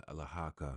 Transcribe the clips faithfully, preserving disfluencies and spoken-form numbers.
Alahaka.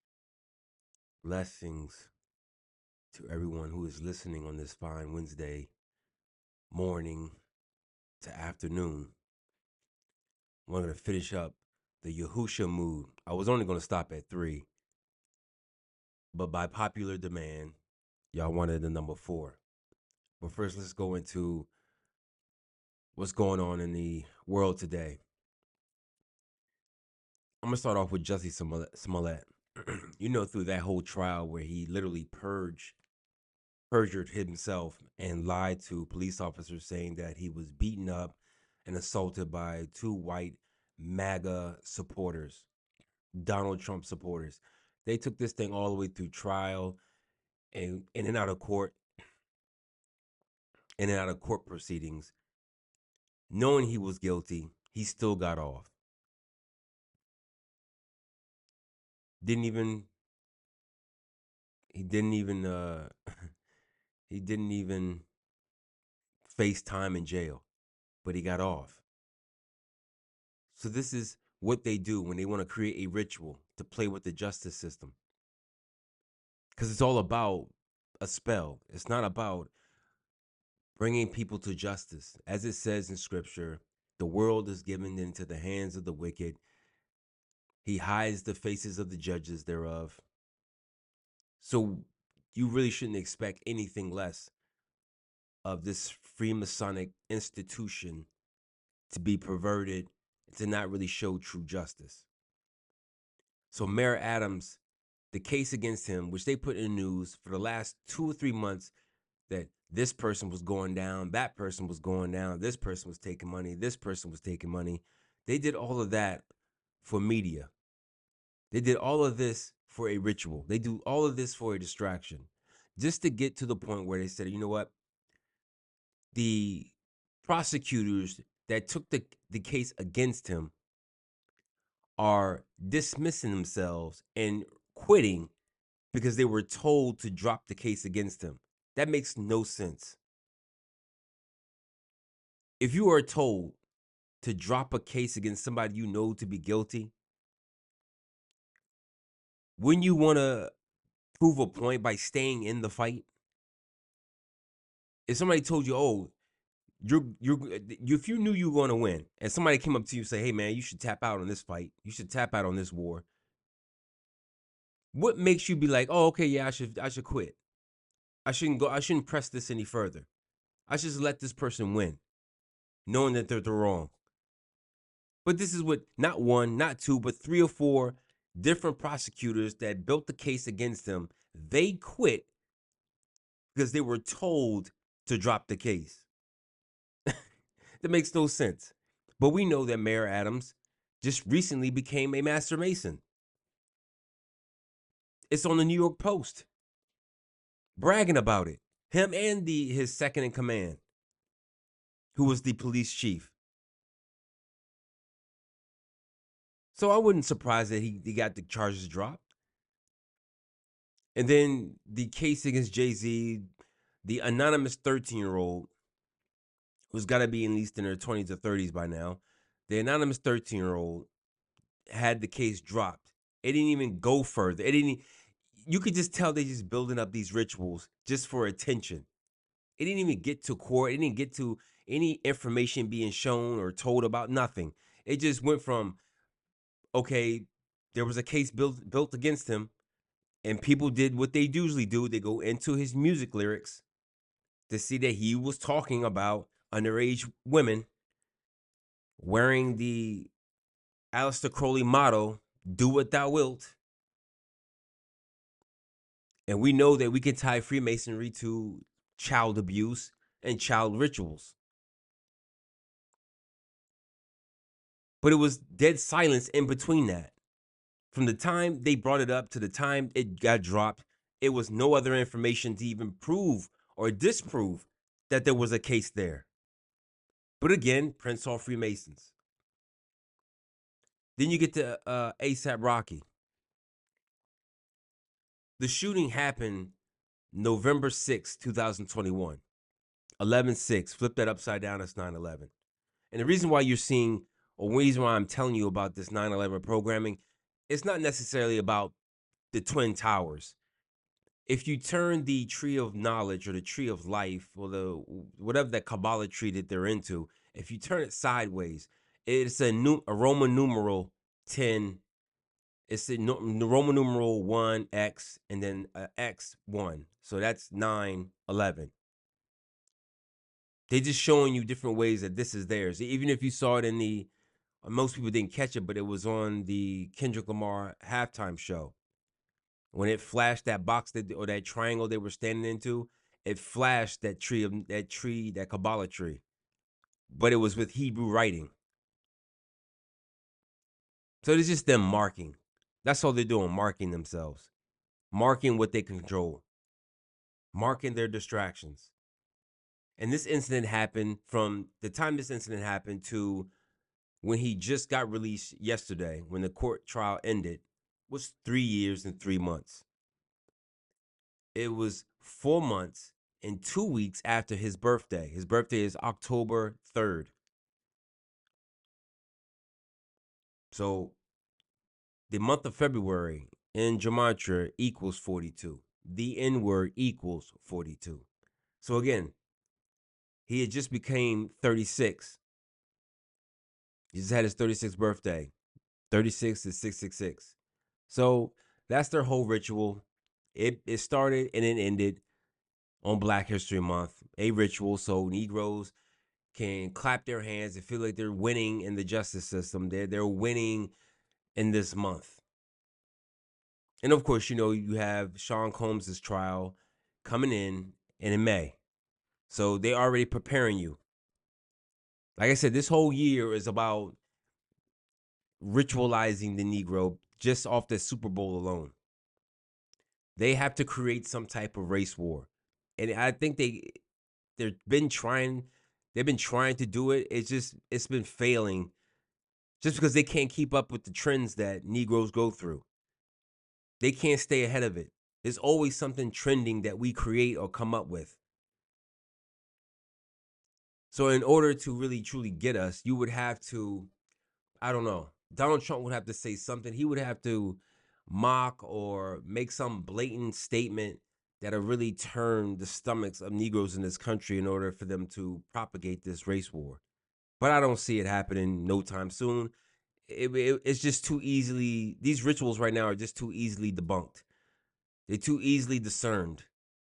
Blessings to everyone who is listening on this fine Wednesday morning to afternoon. We're going to finish up the Yahusha mood. I was only going to stop at three, but by popular demand, y'all wanted the number four. But first, let's go into what's going on in the world today. I'm going to start off with Jussie Smollett. You know, through that whole trial where he literally purged perjured himself and lied to police officers saying that he was beaten up and assaulted by two white MAGA supporters, Donald Trump supporters. They took this thing all the way through trial and in and out of court, in and out of court proceedings. Knowing he was guilty, he still got off. Didn't even, he didn't even, uh, he didn't even face time in jail, but he got off. So this is what they do when they want to create a ritual to play with the justice system. Because it's all about a spell. It's not about bringing people to justice. As it says in scripture, the world is given into the hands of the wicked. He hides the faces of the judges thereof. So you really shouldn't expect anything less of this Freemasonic institution to be perverted, to not really show true justice. So Mayor Adams, the case against him, which they put in the news for the last two or three months, that this person was going down, that person was going down, this person was taking money, this person was taking money. They did all of that for media. They did all of this for a ritual. They do all of this for a distraction, just to get to the point where they said, you know what? The prosecutors that took the, the case against him are dismissing themselves and quitting because they were told to drop the case against him. That makes no sense. If you are told to drop a case against somebody you know to be guilty, wouldn't you want to prove a point by staying in the fight? If somebody told you, oh, you're you're if you knew you were going to win, and somebody came up to you and say, hey man, you should tap out on this fight, you should tap out on this war, what makes you be like, oh, okay, yeah, I should I should quit. I shouldn't go, I shouldn't press this any further. I should just let this person win, knowing that they're, they're wrong. But this is what, not one, not two, but three or four different prosecutors that built the case against them, they quit because they were told to drop the case. That makes no sense. But we know that Mayor Adams just recently became a Master Mason. It's on the New York Post, bragging about it. Him and the his second in command, who was the police chief. So I wouldn't surprise that he, he got the charges dropped. And then the case against Jay-Z, the anonymous thirteen-year-old, who's got to be at least in her twenties or thirties by now, the anonymous thirteen-year-old had the case dropped. It didn't even go further. It didn't. You could just tell they just building up these rituals just for attention. It didn't even get to court. It didn't get to any information being shown or told about, nothing. It just went from, okay, there was a case built built against him, and people did what they usually do. They go into his music lyrics to see that he was talking about underage women wearing the Aleister Crowley motto, do what thou wilt. And we know that we can tie Freemasonry to child abuse and child rituals. But it was dead silence in between that. From the time they brought it up to the time it got dropped, it was no other information to even prove or disprove that there was a case there. But again, Prince saw Freemasons. Then you get to uh, ASAP Rocky. The shooting happened November sixth, twenty twenty-one. eleven six, flip that upside down, it's nine eleven. And the reason why you're seeing, or the reason why I'm telling you about this nine eleven programming, it's not necessarily about the Twin Towers. If you turn the tree of knowledge or the tree of life or the whatever that Kabbalah tree that they're into, if you turn it sideways, it's a, nu- a Roman numeral ten. It's a nu- Roman numeral one X and then a X one. So that's nine eleven. They're just showing you different ways that this is theirs. Even if you saw it in the, most people didn't catch it, but it was on the Kendrick Lamar halftime show. When it flashed that box that or that triangle they were standing into, it flashed that tree of that tree, that Kabbalah tree. But it was with Hebrew writing. So it's just them marking. That's all they're doing, marking themselves. Marking what they control. Marking their distractions. And this incident happened from the time this incident happened to when he just got released yesterday, when the court trial ended, was three years and three months. It was four months and two weeks after his birthday. His birthday is October third. So the month of February in Gematria equals forty-two. The N word equals forty-two. So again, he had just became thirty-six. He just had his thirty-sixth birthday. thirty-six is six six six. So that's their whole ritual. It it started and it ended on Black History Month, a ritual so Negroes can clap their hands and feel like they're winning in the justice system. They're they're winning in this month. And of course, you know, you have Sean Combs' trial coming in and in May. So they already preparing you. Like I said, this whole year is about ritualizing the Negro just off the Super Bowl alone. They have to create some type of race war. And I think they they've been trying they've been trying to do it. It's just it's been failing just because they can't keep up with the trends that Negroes go through. They can't stay ahead of it. There's always something trending that we create or come up with. So in order to really truly get us, you would have to, I don't know, Donald Trump would have to say something. He would have to mock or make some blatant statement that'll really turn the stomachs of Negroes in this country in order for them to propagate this race war. But I don't see it happening no time soon. It, it, it's just too easily, these rituals right now are just too easily debunked. They're too easily discerned.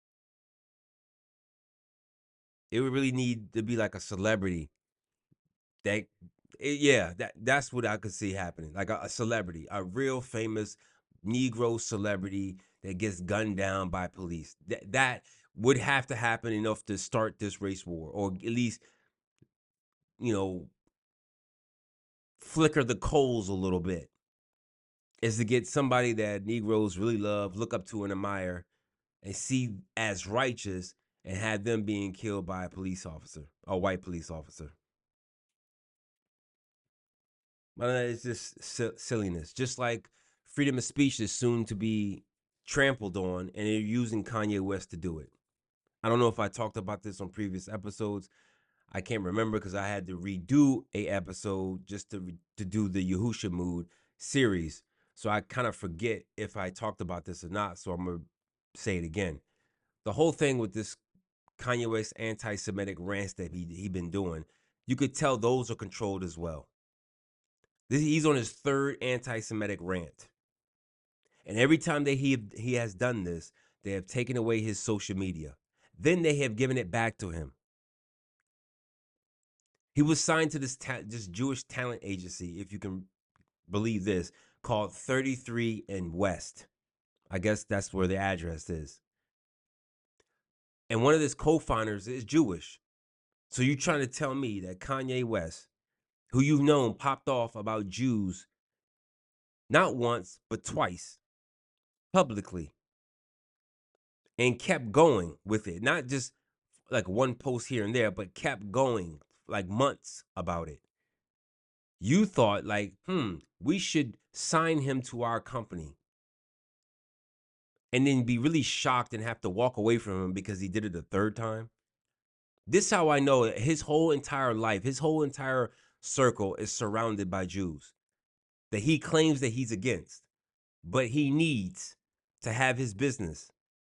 It would really need to be like a celebrity that, it, yeah, that that's what I could see happening. Like a, a celebrity, a real famous Negro celebrity that gets gunned down by police. That that would have to happen enough to start this race war, or at least, you know, flicker the coals a little bit. Is to get somebody that Negroes really love, look up to, and admire, and see as righteous, and have them being killed by a police officer, a white police officer. But it's just silliness. Just like freedom of speech is soon to be trampled on, and they're using Kanye West to do it. I don't know if I talked about this on previous episodes. I can't remember because I had to redo a episode just to to do the Yahusha Mood series. So I kind of forget if I talked about this or not. So I'm gonna say it again. The whole thing with this Kanye West anti-Semitic rants that he he been doing, you could tell those are controlled as well. This, he's on his third anti-Semitic rant, and every time that he he has done this, they have taken away his social media. Then they have given it back to him. He was signed to this ta- this Jewish talent agency, if you can believe this, called thirty-three and West. I guess that's where the address is. And one of his co-founders is Jewish. So you're trying to tell me that Kanye West, who you've known popped off about Jews not once, but twice, publicly, and kept going with it. Not just like one post here and there, but kept going like months about it. You thought like, hmm, we should sign him to our company. And then be really shocked and have to walk away from him because he did it a third time. This is how I know his whole entire life, his whole entire circle is surrounded by Jews that he claims that he's against. but he needs to have his business.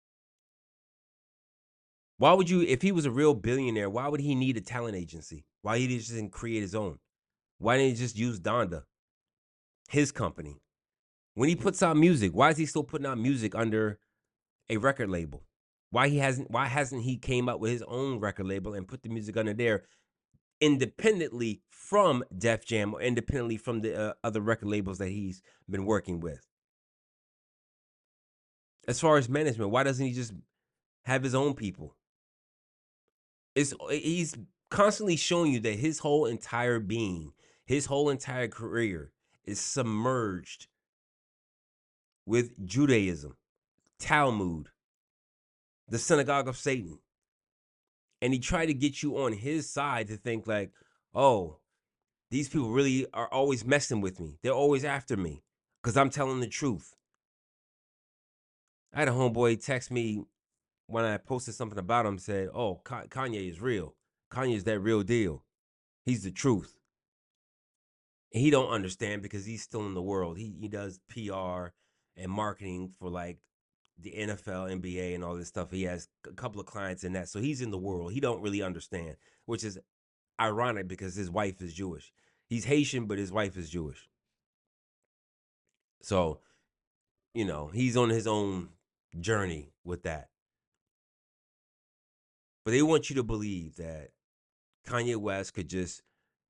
Why would you, if he was a real billionaire, why would he need a talent agency? Why he just didn't create his own? Why didn't he just use Donda, his company? When he puts out music, why is he still putting out music under a record label? Why he hasn't why hasn't he came up with his own record label and put the music under there independently from Def Jam or independently from the uh, other record labels that he's been working with? As far as management, why doesn't he just have his own people? It's he's constantly showing you that his whole entire being, his whole entire career is submerged with Judaism, Talmud, the synagogue of Satan. And he tried to get you on his side to think like, oh, these people really are always messing with me. They're always after me because I'm telling the truth. I had a homeboy text me when I posted something about him, said, oh, Kanye is real. Kanye is that real deal. He's the truth. And he don't understand because he's still in the world. He he does P R and marketing for like the N F L, N B A, and all this stuff. He has a couple of clients in that. So he's in the world. He don't really understand, which is ironic because his wife is Jewish. He's Haitian, but his wife is Jewish. So, you know, he's on his own journey with that. But they want you to believe that Kanye West could just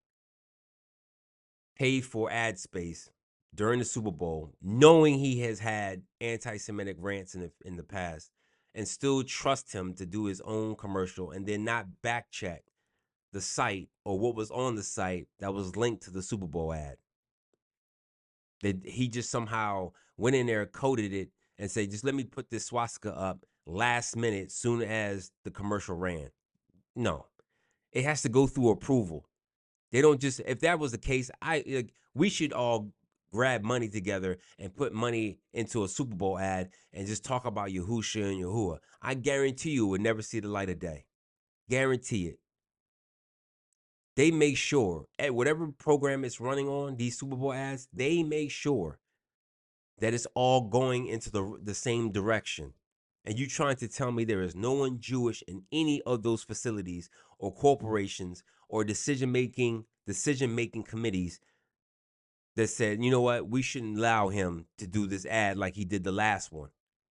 pay for ad space during the Super Bowl, knowing he has had anti-Semitic rants in the, in the past, and still trust him to do his own commercial and then not back check the site or what was on the site that was linked to the Super Bowl ad. That he just somehow went in there, coded it, and said, just let me put this swastika up last minute, soon as the commercial ran. No, it has to go through approval. They don't just, if that was the case, I like, we should all grab money together and put money into a Super Bowl ad and just talk about Yahusha and Yahuwah. I guarantee you it would never see the light of day. Guarantee it. They make sure at whatever program it's running on, these Super Bowl ads, they make sure that it's all going into the the same direction. And you trying to tell me there is no one Jewish in any of those facilities or corporations or decision making decision making committees that said, you know what, we shouldn't allow him to do this ad like he did the last one.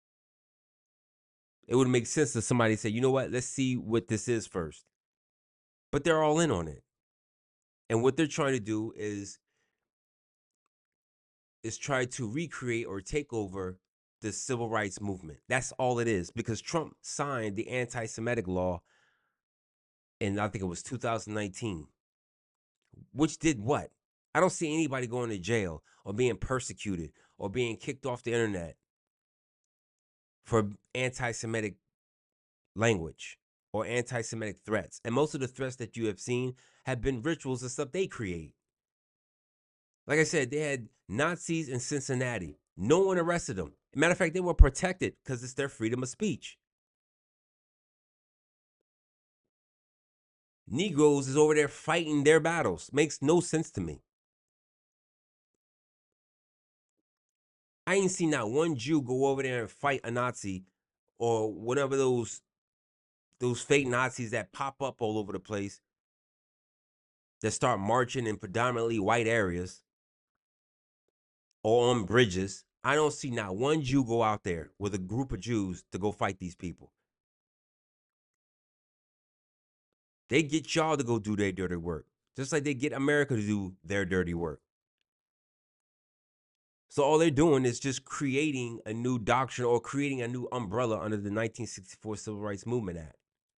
It would make sense to somebody say, you know what, let's see what this is first. But they're all in on it. And what they're trying to do is is try to recreate or take over the civil rights movement. That's all it is, because Trump signed the anti-Semitic law in, I think it was two thousand nineteen, which did what? I don't see anybody going to jail or being persecuted or being kicked off the internet for anti-Semitic language or anti-Semitic threats. And most of the threats that you have seen have been rituals and stuff they create. Like I said, they had Nazis in Cincinnati. No one arrested them. Matter of fact, they were protected because it's their freedom of speech. Negroes is over there fighting their battles. Makes no sense to me. I ain't seen not one Jew go over there and fight a Nazi or whatever those those fake Nazis that pop up all over the place that start marching in predominantly white areas or on bridges. I don't see not one Jew go out there with a group of Jews to go fight these people. They get y'all to go do their dirty work, just like they get America to do their dirty work. So all they're doing is just creating a new doctrine or creating a new umbrella under the nineteen sixty-four Civil Rights Movement Act.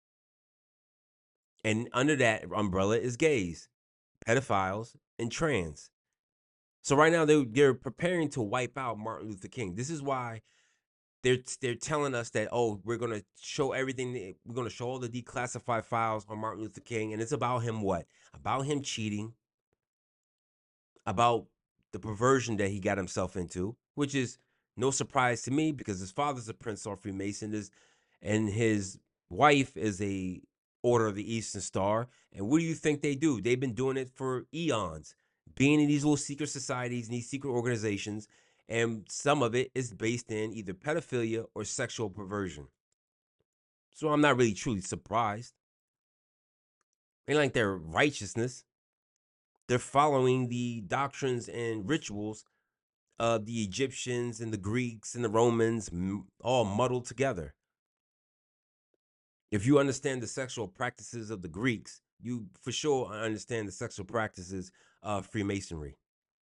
And under that umbrella is gays, pedophiles, and trans. So right now they're, they're preparing to wipe out Martin Luther King. This is why they're they're telling us that, oh, we're going to show everything. We're going to show all the declassified files on Martin Luther King. And it's about him what? About him cheating, about the perversion that he got himself into, which is no surprise to me because his father's a Prince or Freemason, is, and his wife is a Order of the Eastern Star. And what do you think they do? They've been doing it for eons, being in these little secret societies and these secret organizations And some of it is based in either pedophilia or sexual perversion. So I'm not really truly surprised. Ain't like their righteousness. They're following the doctrines and rituals of the Egyptians and the Greeks and the Romans, all muddled together. If you understand the sexual practices of the Greeks, you for sure understand the sexual practices of Freemasonry.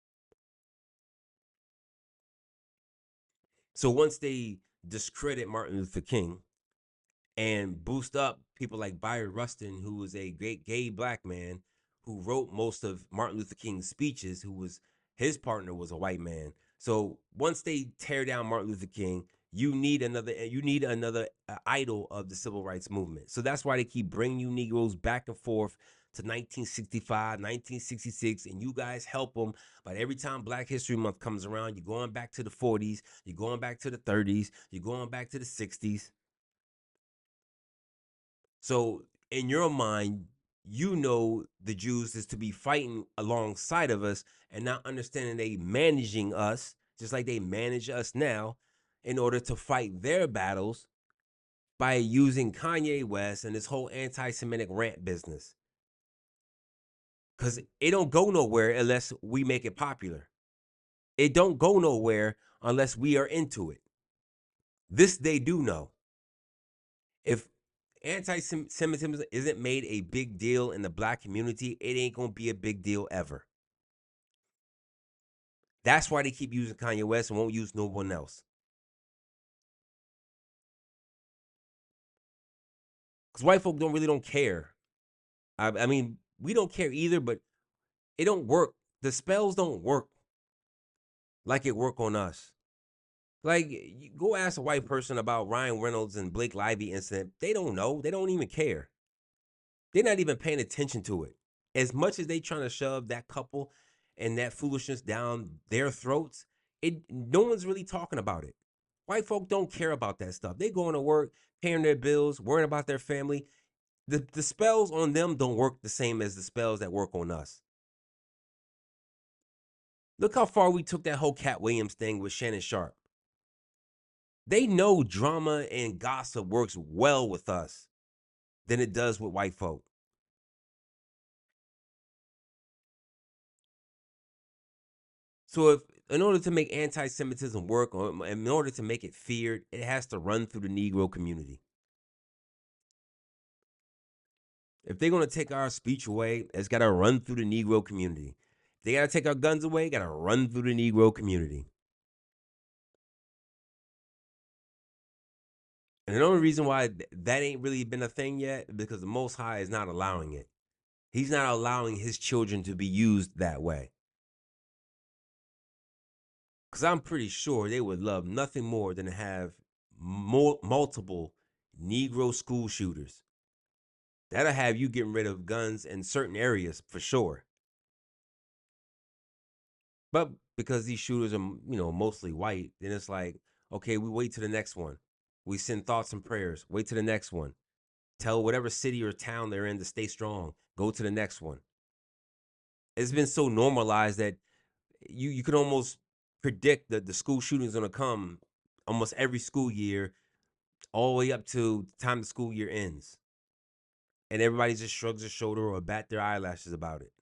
So once they discredit Martin Luther King and boost up people like Byron Rustin, who was a great gay black man who wrote most of Martin Luther King's speeches, who was his partner was a white man. So once they tear down Martin Luther King, you need another you need another uh, idol of the civil rights movement. So that's why they keep bringing you Negroes back and forth to nineteen sixty-five, nineteen sixty-six, and you guys help them. But every time Black History Month comes around, you're going back to the forties, you're going back to the thirties, you're going back to the sixties. So in your mind, you know the Jews is to be fighting alongside of us and not understanding they managing us just like they manage us now in order to fight their battles by using Kanye West and this whole anti-Semitic rant business. Because it don't go nowhere unless we make it popular. It don't go nowhere unless we are into it. This they do know. If anti-Semitism isn't made a big deal in the black community, it ain't gonna be a big deal ever. That's why they keep using Kanye West and won't use no one else. Because white folk don't really don't care. I, I mean, we don't care either, but it don't work. The spells don't work like it work on us. Like, you go ask a white person about Ryan Reynolds and Blake Lively incident. They don't know. They don't even care. They're not even paying attention to it. As much as they trying to shove that couple and that foolishness down their throats, it no one's really talking about it. White folk don't care about that stuff. They going to work, paying their bills, worrying about their family. The the spells on them don't work the same as the spells that work on us. Look how far we took that whole Cat Williams thing with Shannon Sharp. They know drama and gossip works well with us than it does with white folk. So if in order to make anti-Semitism work, or in order to make it feared, it has to run through the Negro community. If they're gonna take our speech away, it's gotta run through the Negro community. If they gotta take our guns away, it gotta run through the Negro community. And the only reason why that ain't really been a thing yet is because the Most High is not allowing it. He's not allowing his children to be used that way. Because I'm pretty sure they would love nothing more than to have more, multiple Negro school shooters. That'll have you getting rid of guns in certain areas for sure. But because these shooters are, you know, mostly white, then it's like, okay, we wait to the next one. We send thoughts and prayers. Wait to the next one. Tell whatever city or town they're in to stay strong. Go to the next one. It's been so normalized that you you can almost predict that the school shooting's gonna come almost every school year, all the way up to the time the school year ends. And everybody just shrugs their shoulder or bat their eyelashes about it.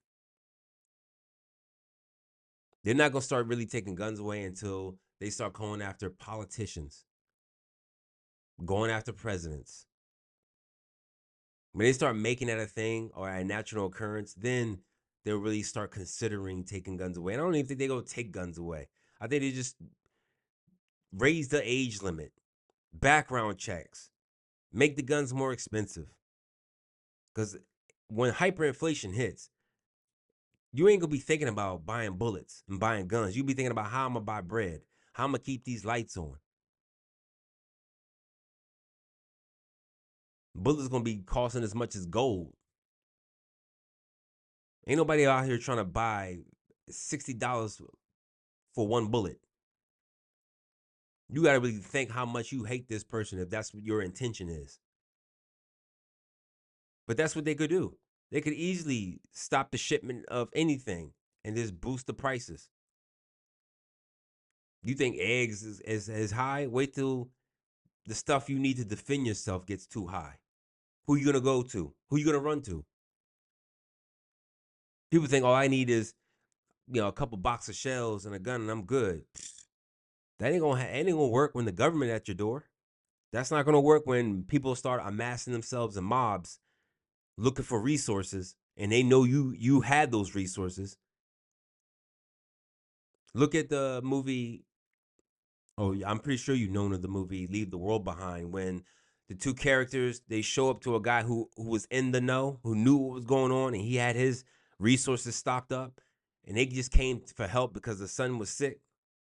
They're not gonna start really taking guns away until they start going after politicians, going after presidents. When they start making that a thing or a natural occurrence, then they'll really start considering taking guns away. And I don't even think they go take guns away. I think they just raise the age limit, background checks, make the guns more expensive. Because when hyperinflation hits, you ain't gonna be thinking about buying bullets and buying guns. You'll be thinking about how I'm gonna buy bread, how I'm gonna keep these lights on. Bullets gonna be costing as much as gold. Ain't nobody out here trying to buy sixty dollars for one bullet. You gotta really think how much you hate this person if that's what your intention is. But that's what they could do. They could easily stop the shipment of anything and just boost the prices. You think eggs is, is, is high? Wait till the stuff you need to defend yourself gets too high. Who you gonna go to? Who you gonna run to? People think all I need is, you know, a couple box of shells and a gun and I'm good. That ain't gonna ha- ain't gonna work when the government at your door. That's not gonna work when people start amassing themselves in mobs looking for resources and they know you you had those resources. Look at the movie. Oh, I'm pretty sure you know of the movie Leave the World Behind, when the two characters, they show up to a guy who who was in the know, who knew what was going on, and he had his resources stocked up, and they just came for help because the son was sick.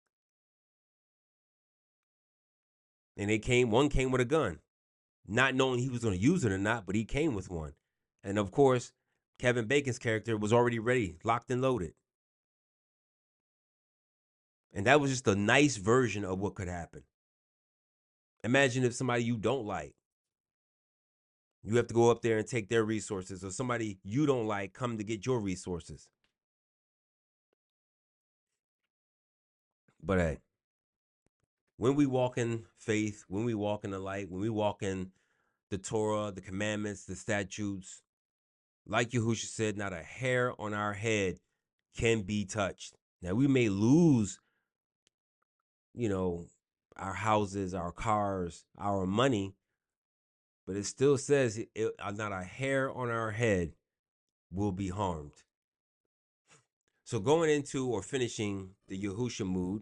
And they came, one came with a gun, not knowing he was going to use it or not, but he came with one. And of course, Kevin Bacon's character was already ready, locked and loaded. And that was just a nice version of what could happen. Imagine if somebody you don't like, you have to go up there and take their resources, or somebody you don't like come to get your resources. But hey, when we walk in faith, when we walk in the light, when we walk in the Torah, the commandments, the statutes, like Yahushua said, not a hair on our head can be touched. Now, we may lose, you know, our houses, our cars, our money, but it still says it, it, not a hair on our head will be harmed. So going into or finishing the Yahushua mood,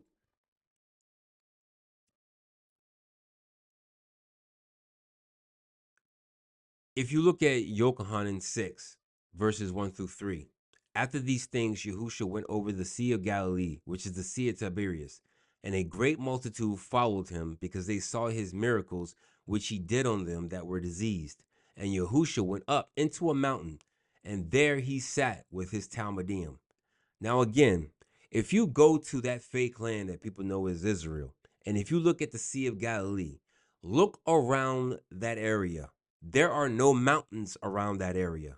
if you look at Yochanan six, verses one through three, after these things, Yahushua went over the Sea of Galilee, which is the Sea of Tiberias, and a great multitude followed him because they saw his miracles, which he did on them that were diseased. And Yahushua went up into a mountain, and there he sat with his Talmudim. Now, again, if you go to that fake land that people know as Israel, and if you look at the Sea of Galilee, look around that area. There are no mountains around that area.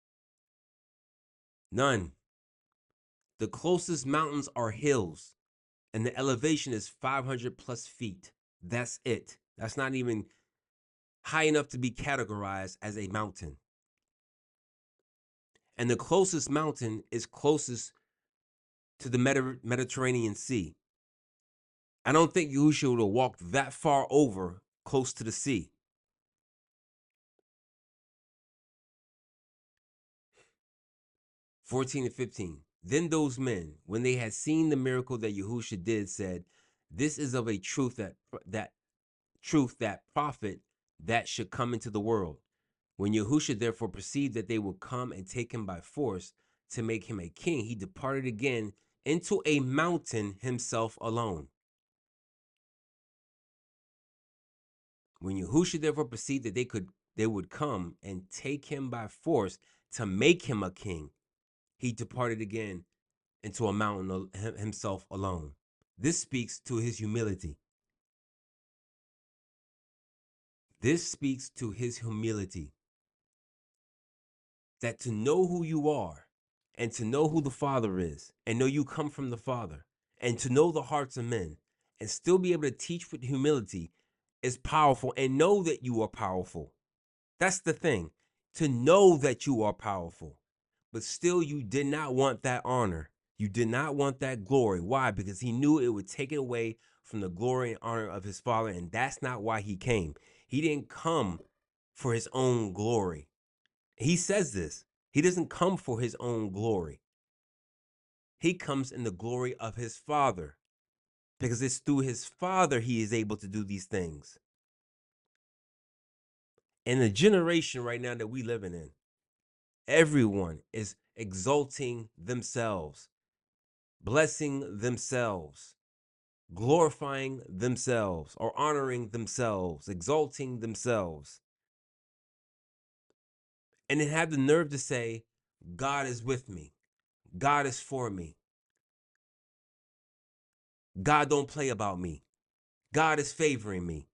None. The closest mountains are hills, and the elevation is five hundred plus feet. That's it. That's not even high enough to be categorized as a mountain. And the closest mountain is closest to the Medi- Mediterranean Sea. I don't think Yahushua would have walked that far over close to the sea. fourteen and fifteen. Then those men, when they had seen the miracle that Yahushua did, said, "This is of a truth that that truth that prophet that should come into the world." When Yahushua therefore perceived that they would come and take him by force to make him a king, he departed again into a mountain himself alone. When Yahushua therefore perceived that they could they would come and take him by force to make him a king, he departed again into a mountain himself alone. This speaks to his humility. This speaks to his humility. That to know who you are and to know who the Father is and know you come from the Father and to know the hearts of men and still be able to teach with humility is powerful, and know that you are powerful. That's the thing, to know that you are powerful, but still you did not want that honor. You did not want that glory. Why? Because he knew it would take it away from the glory and honor of his Father, and that's not why he came. He didn't come for his own glory. He says this. He doesn't come for his own glory. He comes in the glory of his Father, because it's through his Father he is able to do these things. In the generation right now that we living in, everyone is exalting themselves, blessing themselves, glorifying themselves, or honoring themselves, exalting themselves. And then have the nerve to say, God is with me. God is for me. God don't play about me. God is favoring me.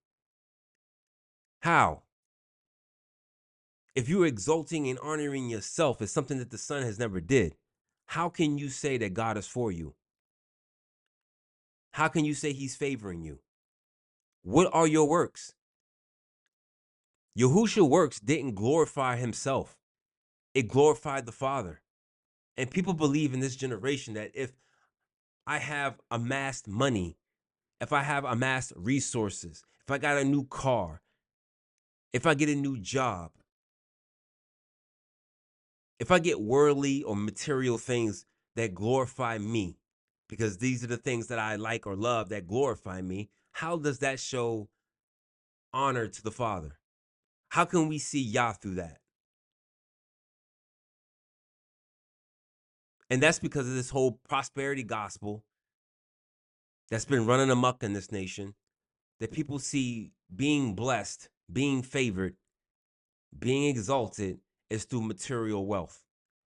How? If you're exalting and honoring yourself as something that the Son has never did, how can you say that God is for you? How can you say he's favoring you? What are your works? Yahushua's works didn't glorify himself. It glorified the Father. And people believe in this generation that if I have amassed money, if I have amassed resources, if I got a new car, if I get a new job, if I get worldly or material things that glorify me, because these are the things that I like or love that glorify me, how does that show honor to the Father? How can we see Yah through that? And that's because of this whole prosperity gospel that's been running amok in this nation, that people see being blessed, being favored, being exalted is through material wealth.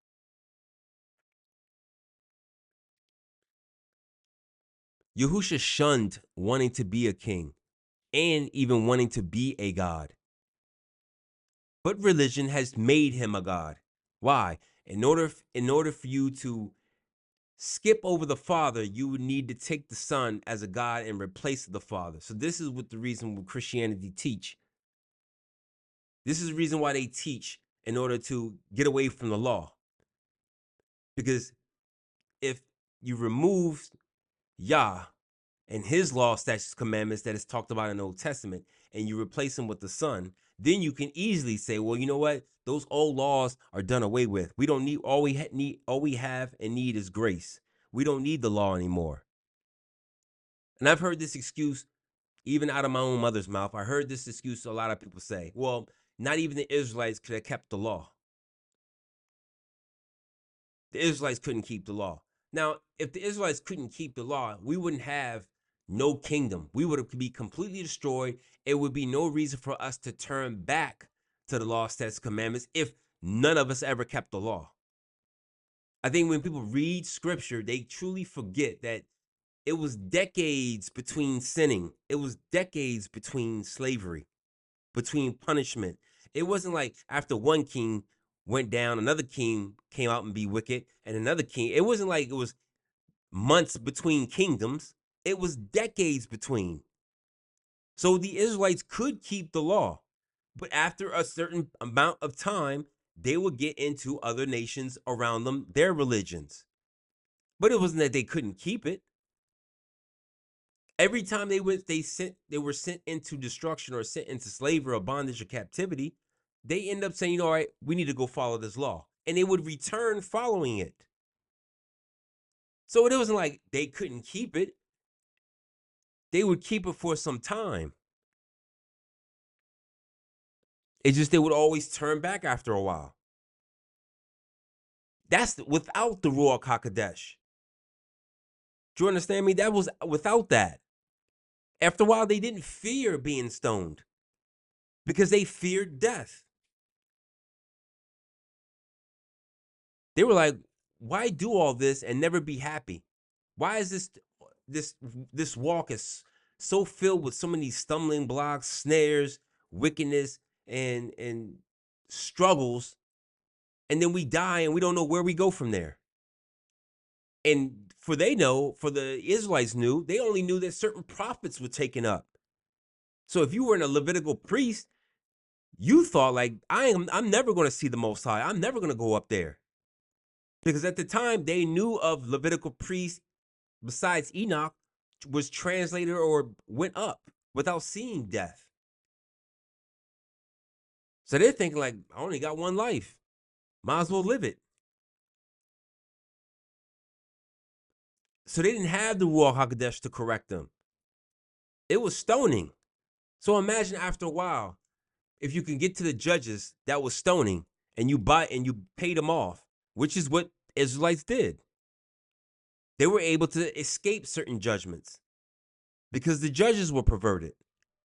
Yahushua shunned wanting to be a king and even wanting to be a god. But religion has made him a god. Why? In order, in order for you to skip over the Father, you would need to take the Son as a god and replace the Father. So this is what the reason what Christianity teach. This is the reason why they teach in order to get away from the law. Because if you remove Yah and his law, statutes, commandments that is talked about in the Old Testament, and you replace them with the Son, then you can easily say, well, you know what? Those old laws are done away with. We don't need, all we ha- need, all we have and need is grace. We don't need the law anymore. And I've heard this excuse even out of my own mother's mouth. I heard this excuse a lot of people say, well, not even the Israelites could have kept the law. The Israelites couldn't keep the law. Now, if the Israelites couldn't keep the law, we wouldn't have no kingdom. We would be completely destroyed. It would be no reason for us to turn back to the law, statutes, commandments if none of us ever kept the law. I think when people read scripture, they truly forget that it was decades between sinning. It was decades between slavery, between punishment. It wasn't like after one king went down, another king came out and be wicked, and another king. It wasn't like it was months between kingdoms. It was decades between. So the Israelites could keep the law, but after a certain amount of time, they would get into other nations around them, their religions. But it wasn't that they couldn't keep it. Every time they went, they sent, they were sent into destruction or sent into slavery or bondage or captivity. They end up saying, all right, we need to go follow this law. And they would return following it. So it wasn't like they couldn't keep it. They would keep it for some time. It's just they would always turn back after a while. That's without the Ruach HaKodesh. Do you understand me? That was without that. After a while, they didn't fear being stoned because they feared death. They were like, why do all this and never be happy? Why is this this this walk is so filled with so many stumbling blocks, snares, wickedness, and and struggles, and then we die and we don't know where we go from there. And for they know, for the Israelites knew, they only knew that certain prophets were taken up. So if you were a Levitical priest, you thought like, I am I'm never going to see the Most High. I'm never going to go up there. Because at the time they knew of Levitical priests besides Enoch was translated or went up without seeing death. So they're thinking like, I only got one life. Might as well live it. So they didn't have the Ruach HaKodesh to correct them. It was stoning. So imagine after a while, if you can get to the judges that was stoning and you buy and you paid them off, which is what Israelites did. They were able to escape certain judgments because the judges were perverted.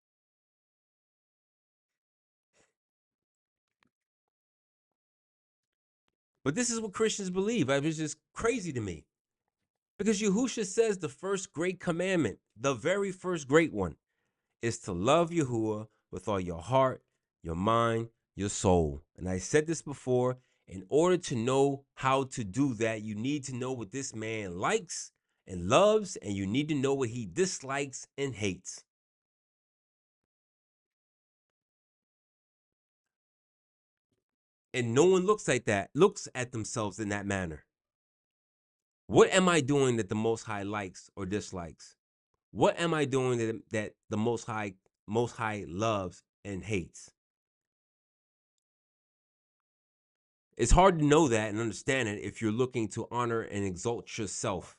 But this is what Christians believe. It was just crazy to me. Because Yahushua says the first great commandment, the very first great one, is to love Yahuwah with all your heart, your mind, your soul. And I said this before, in order to know how to do that, you need to know what this man likes and loves, and you need to know what he dislikes and hates. And no one looks like that, looks at themselves in that manner. What am I doing that the Most High likes or dislikes? What am I doing that, that the Most High, Most High loves and hates? It's hard to know that and understand it if you're looking to honor and exalt yourself.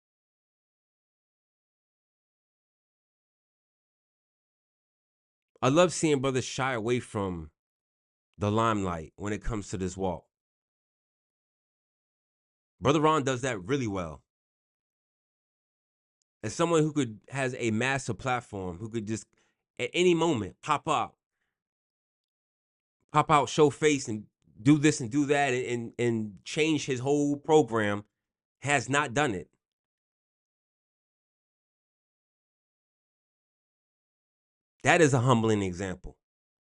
I love seeing brothers shy away from the limelight when it comes to this walk. Brother Ron does that really well. As someone who could has a massive platform, who could just at any moment pop up, pop out, show face, and do this and do that, and and, and change his whole program, has not done it. That is a humbling example.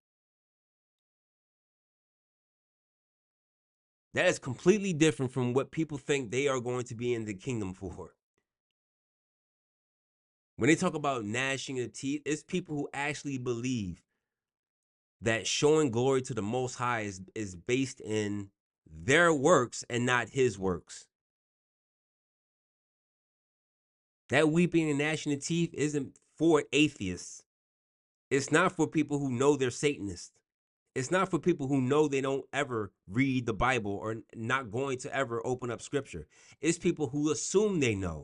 That is completely different from what people think they are going to be in the kingdom for. When they talk about gnashing of teeth, it's people who actually believe that showing glory to the Most High is, is based in their works and not his works. That weeping and gnashing of teeth isn't for atheists. It's not for people who know they're Satanists. It's not for people who know they don't ever read the Bible or not going to ever open up scripture. It's people who assume they know.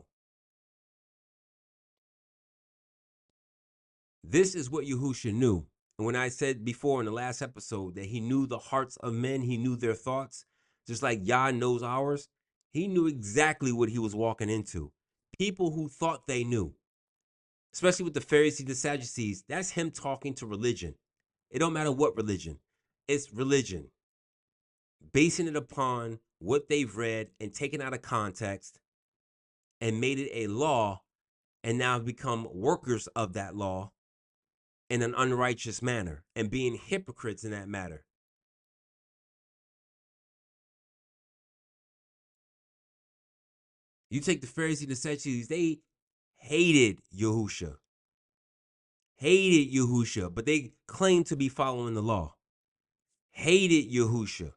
This is what Yahusha knew. And when I said before in the last episode that he knew the hearts of men, he knew their thoughts, just like Yah knows ours, he knew exactly what he was walking into. People who thought they knew, especially with the Pharisees, the Sadducees, that's him talking to religion. It don't matter what religion. It's religion. Basing it upon what they've read and taken out of context and made it a law and now become workers of that law in an unrighteous manner and being hypocrites in that matter. You take the Pharisees, the Sadducees, they hated Yahusha. Hated Yahusha, but they claimed to be following the law. Hated Yahusha.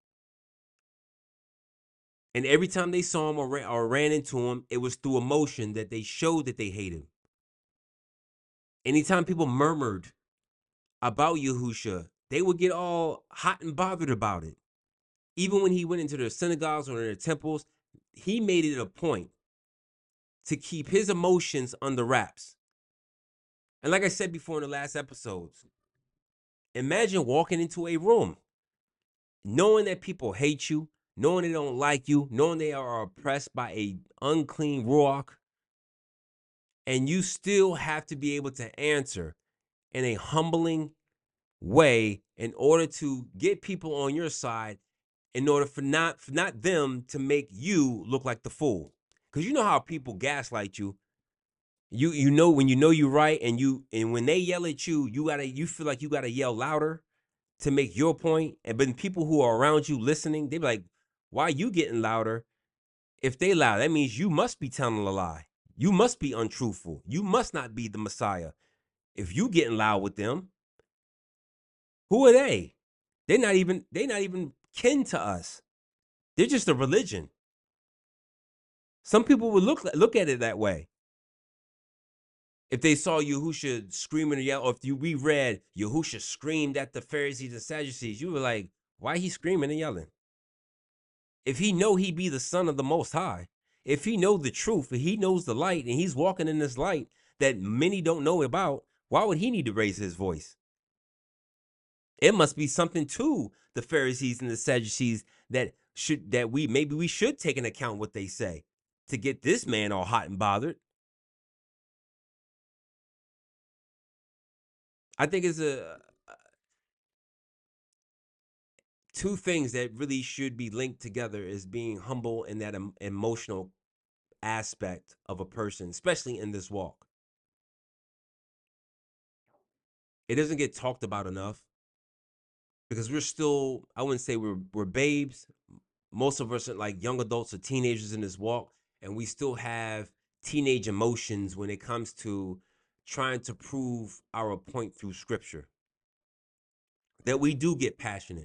And every time they saw him or ran, or ran into him, it was through emotion that they showed that they hated him. Anytime people murmured about Yahusha, they would get all hot and bothered about it. Even when he went into their synagogues or their temples, he made it a point to keep his emotions under wraps. And like I said before in the last episodes, imagine walking into a room, knowing that people hate you, knowing they don't like you, knowing they are oppressed by a unclean ruach, and you still have to be able to answer in a humbling way in order to get people on your side, in order for not for not them to make you look like the fool. Because you know how people gaslight you. You you know when you know you're right, and you and when they yell at you, you gotta you feel like you gotta yell louder to make your point. And but people who are around you listening, they be like, why are you getting louder? If they loud, that means you must be telling a lie. You must be untruthful. You must not be the Messiah. If you getting loud with them, who are they? They're not even they're not even kin to us. They're just a religion. Some people would look look at it that way. If they saw Yahusha screaming or yell, or if you reread Yahusha screamed at the Pharisees and Sadducees, you were like, why he screaming and yelling? If he know he be the son of the Most High, if he know the truth, if he knows the light, and he's walking in this light that many don't know about, why would he need to raise his voice? It must be something to the Pharisees and the Sadducees that should that we maybe we should take into account what they say to get this man all hot and bothered. I think it's a two things that really should be linked together is being humble in that em- emotional aspect of a person, especially in this walk. It doesn't get talked about enough because we're still, I wouldn't say we're we're babes. Most of us are like young adults or teenagers in this walk, and we still have teenage emotions when it comes to trying to prove our point through scripture. That we do get passionate.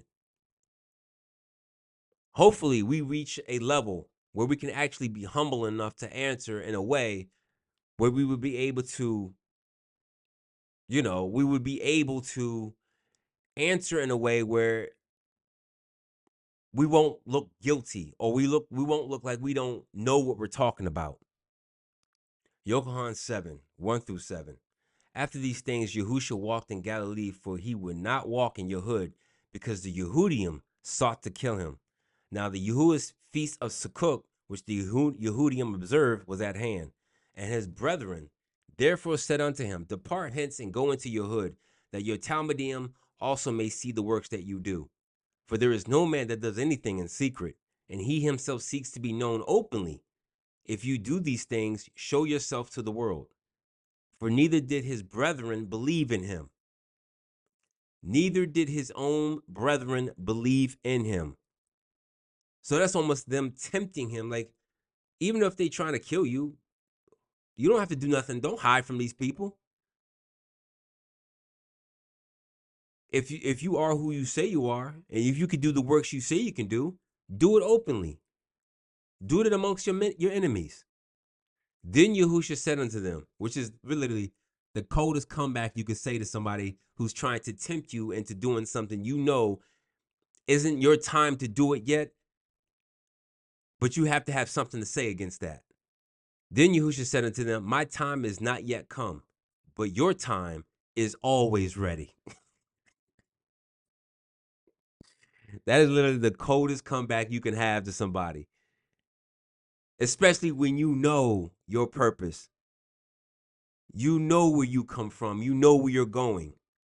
Hopefully, we reach a level where we can actually be humble enough to answer in a way where we would be able to, you know, we would be able to answer in a way where we won't look guilty, or we look we won't look like we don't know what we're talking about. Yohanan seven, one through seven. After these things, Yahushua walked in Galilee, for he would not walk in Yehud, because the Yehudim sought to kill him. Now the Yahuwah's feast of Sukkot, which the Yehudim observed, was at hand. And his brethren therefore said unto him, Depart hence and go into Yehud, that your Talmudim also may see the works that you do. For there is no man that does anything in secret, and he himself seeks to be known openly. If you do these things, show yourself to the world. For neither did his brethren believe in him. Neither did his own brethren believe in him. So that's almost them tempting him. Like, even if they trying to kill you, you don't have to do nothing. Don't hide from these people. If you if you are who you say you are, and if you can do the works you say you can do, do it openly. Do it amongst your your enemies. Then Yahushua said unto them, which is literally the coldest comeback you could say to somebody who's trying to tempt you into doing something you know isn't your time to do it yet, but you have to have something to say against that. Then Yahushua said unto them, my time is not yet come, but your time is always ready. That is literally the coldest comeback you can have to somebody, especially when you know your purpose. You know where you come from. You know where you're going.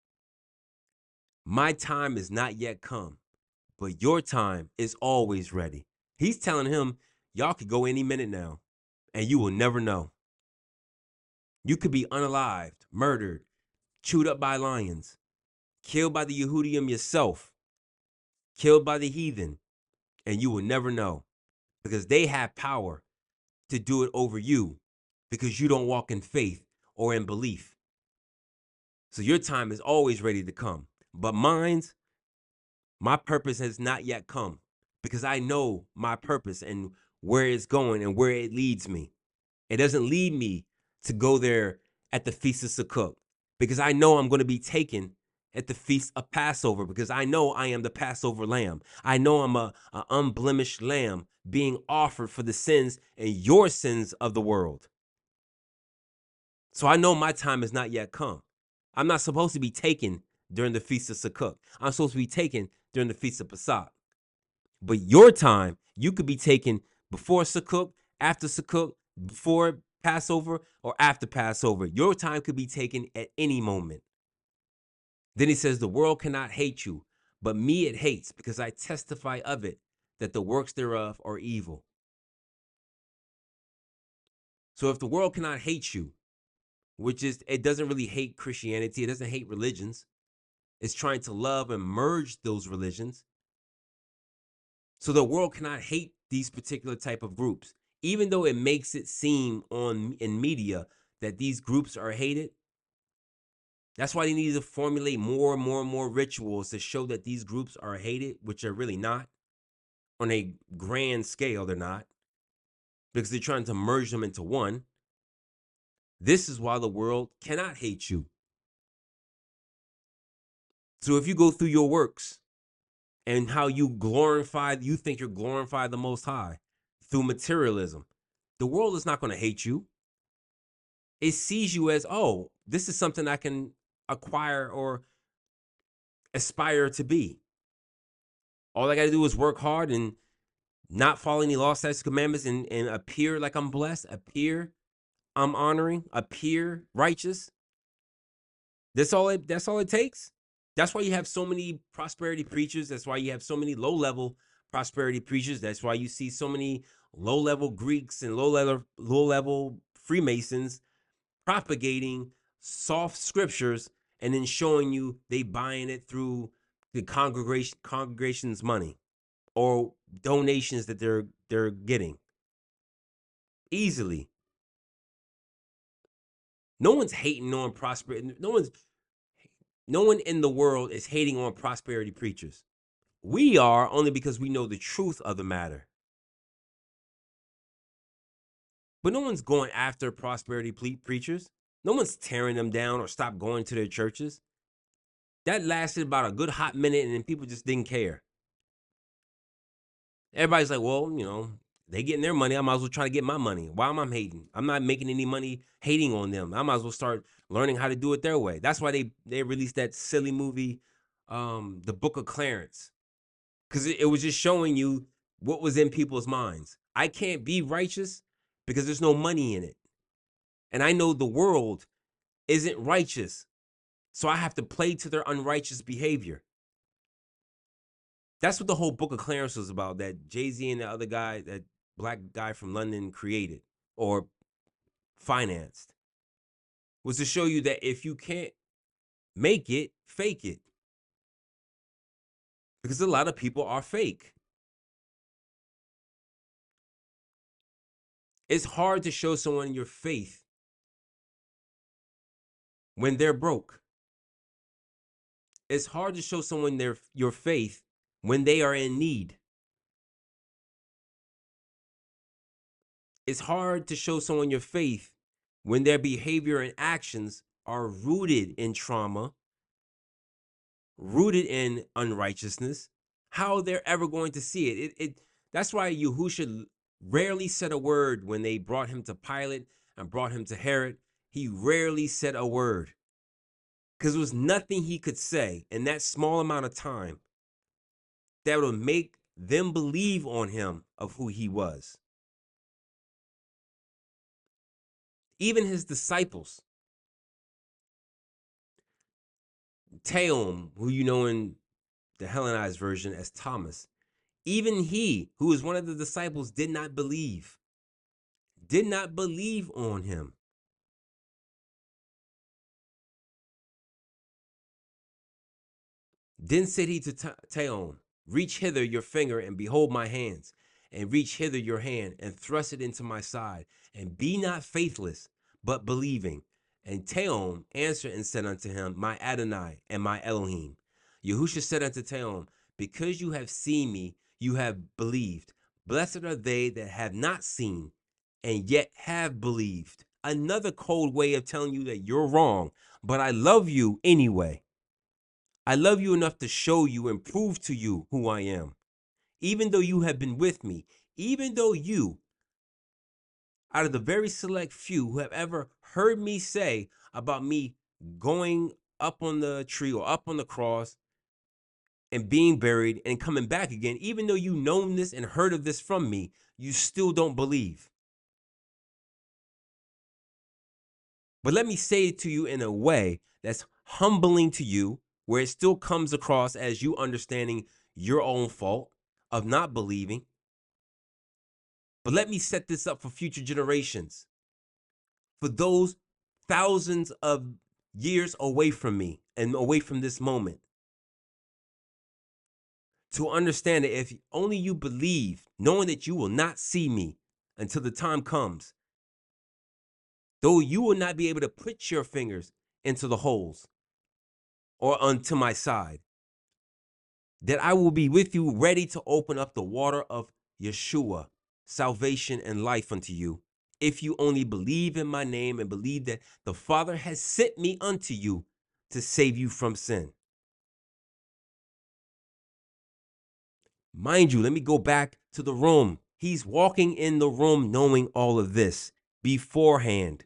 My time is not yet come, but your time is always ready. He's telling him, y'all could go any minute now, and you will never know. You could be unalived, murdered, chewed up by lions, killed by the Yehudim yourself, killed by the heathen, and you will never know, because they have power to do it over you, because you don't walk in faith or in belief. So your time is always ready to come. But mine's, my purpose has not yet come, because I know my purpose and where it's going and where it leads me. It doesn't lead me to go there at the Feast of Sukkot, because I know I'm going to be taken at the Feast of Passover, because I know I am the Passover lamb. I know I'm a, a unblemished lamb being offered for the sins and your sins of the world. So I know my time has not yet come. I'm not supposed to be taken during the Feast of Sukkot. I'm supposed to be taken during the Feast of Pesach. But your time, you could be taken before Sukkot, after Sukkot, before Passover, or after Passover. Your time could be taken at any moment. Then he says, the world cannot hate you, but me it hates, because I testify of it, that the works thereof are evil. So if the world cannot hate you, which is, it doesn't really hate Christianity, it doesn't hate religions, it's trying to love and merge those religions. So the world cannot hate these particular type of groups, even though it makes it seem on in media that these groups are hated. That's why they need to formulate more and more and more rituals to show that these groups are hated, which are really not. On a grand scale, they're not, because they're trying to merge them into one. This is why the world cannot hate you. So if you go through your works and how you glorify, you think you're glorify the Most High through materialism, the world is not going to hate you. It sees you as, oh, this is something I can acquire or aspire to be. All I got to do is work hard and not follow any law, statutes, commandments, and, and appear like I'm blessed, appear I'm honoring, appear righteous. That's all it, that's all it takes. That's why you have so many prosperity preachers. That's why you have so many low-level prosperity preachers. That's why you see so many low-level Greeks and low-level low-level Freemasons propagating soft scriptures and then showing you they buying it through the congregation congregation's money or donations that they're they're getting easily. No one's hating on prosperity. No one's no one in the world is hating on prosperity preachers. We are, only because we know the truth of the matter. But no one's going after prosperity preachers. No one's tearing them down or stopped going to their churches. That lasted about a good hot minute, and then people just didn't care. Everybody's like, well, you know, they getting their money. I might as well try to get my money. Why am I hating? I'm not making any money hating on them. I might as well start learning how to do it their way. That's why they they released that silly movie, um, The Book of Clarence, because it, it was just showing you what was in people's minds. I can't be righteous because there's no money in it, and I know the world isn't righteous, so I have to play to their unrighteous behavior. That's what the whole Book of Clarence was about, that Jay-Z and the other guy, that black guy from London, created or financed, was to show you that if you can't make it, fake it. Because a lot of people are fake. It's hard to show someone your faith when they're broke. It's hard to show someone their your faith when they are in need. It's hard to show someone your faith when their behavior and actions are rooted in trauma, rooted in unrighteousness. How they're ever going to see it. It, it that's why Yahushua rarely said a word when they brought him to Pilate and brought him to Herod. He rarely said a word, because there was nothing he could say in that small amount of time that would make them believe on him of who he was. Even his disciples, Theom, who you know in the Hellenized version as Thomas, even he, who was one of the disciples, did not believe. Did not believe on him. Then said he to Theom, reach hither your finger and behold my hands, and reach hither your hand and thrust it into my side, and be not faithless, but believing. And Theom answered and said unto him, my Adonai and my Elohim. Yahushua said unto Theom, because you have seen me, you have believed. Blessed are they that have not seen and yet have believed. Another cold way of telling you that you're wrong, but I love you anyway. I love you enough to show you and prove to you who I am. Even though you have been with me, even though you, out of the very select few who have ever heard me say about me going up on the tree or up on the cross and being buried and coming back again, even though you known this and heard of this from me, you still don't believe. But let me say it to you in a way that's humbling to you, where it still comes across as you understanding your own fault of not believing. But let me set this up for future generations, for those thousands of years away from me and away from this moment, to understand that if only you believe, knowing that you will not see me until the time comes, though you will not be able to put your fingers into the holes or onto my side, that I will be with you, ready to open up the water of Yeshua, salvation and life unto you, if you only believe in my name and believe that the Father has sent me unto you to save you from sin. Mind you, let me go back to the room. He's walking in the room knowing all of this beforehand.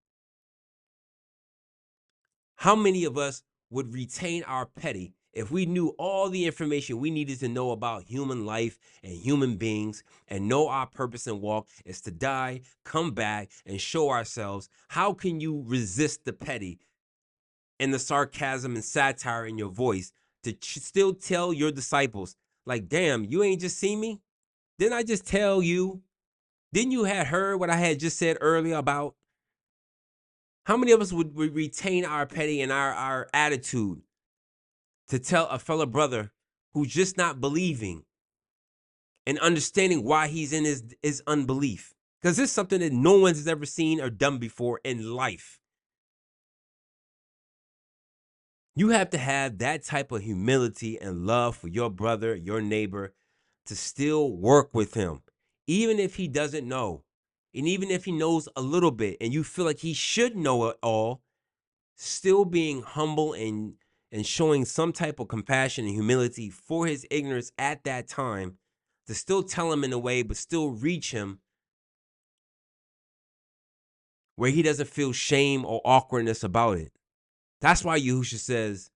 How many of us would retain our petty if we knew all the information we needed to know about human life and human beings, and know our purpose and walk is to die, come back, and show ourselves? How can you resist the petty and the sarcasm and satire in your voice to ch- still tell your disciples, like, damn, you ain't just seen me? Didn't I just tell you? Didn't you had heard what I had just said earlier about? How many of us would, would retain our petty and our, our attitude to tell a fellow brother who's just not believing and understanding why he's in his, his unbelief? Because this is something that no one's ever seen or done before in life. You have to have that type of humility and love for your brother, your neighbor, to still work with him, even if he doesn't know. And even if he knows a little bit and you feel like he should know it all, still being humble and and showing some type of compassion and humility for his ignorance at that time, to still tell him in a way, but still reach him where he doesn't feel shame or awkwardness about it. That's why Yahusha says,